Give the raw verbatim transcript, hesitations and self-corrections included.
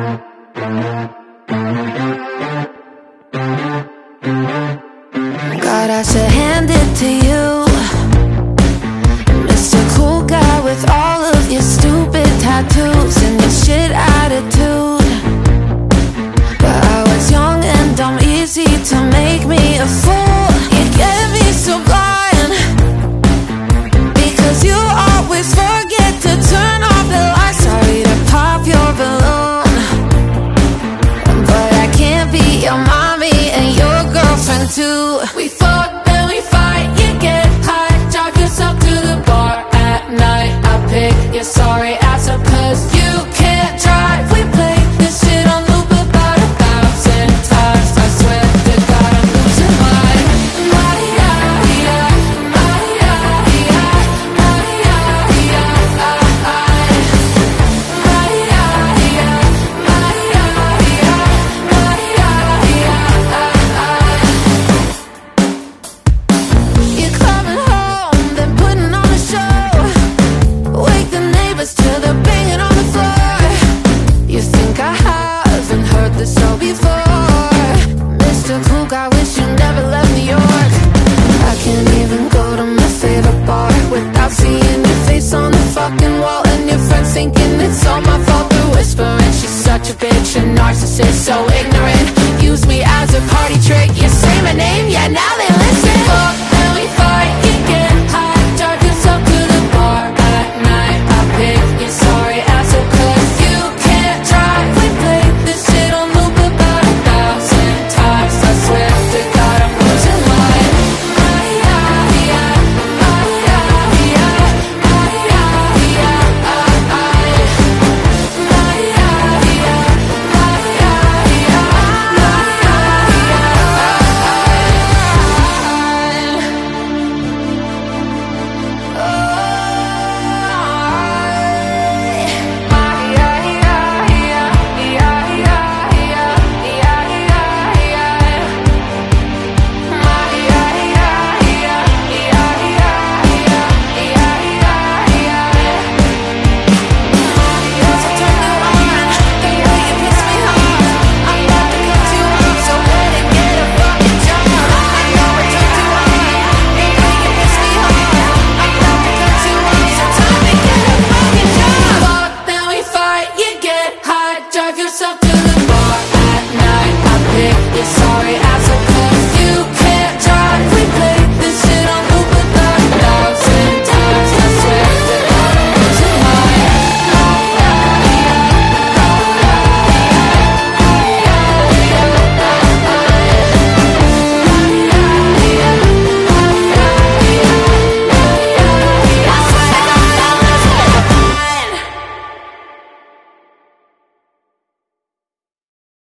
God, I should hand it to you, Mister Cool Guy with all of your stupid tattoos and your shit attitude. But I was young and dumb, easy to make me a fool. You get me so blind because you always forget to turn off the lights. Sorry to pop your balloon, but I can't be your mommy and your girlfriend too. We fuck, then we fight, you get high, drive yourself to the bar at night. I pick your sorry ass up cause you can't drive. We play this shit on loop about a thousand times. I swear to God I'm losing my mind. You're coming home, then putting on a show. Wake the neighbors till they're banging on the floor. You think I haven't heard this all before, Mister Cool Guy, wish you never left New York. I can't even go to my favorite bar without seeing your face on the fucking wall, and your friends thinking it's all my fault. They're whispering she's such a bitch, a narcissist, so ignorant.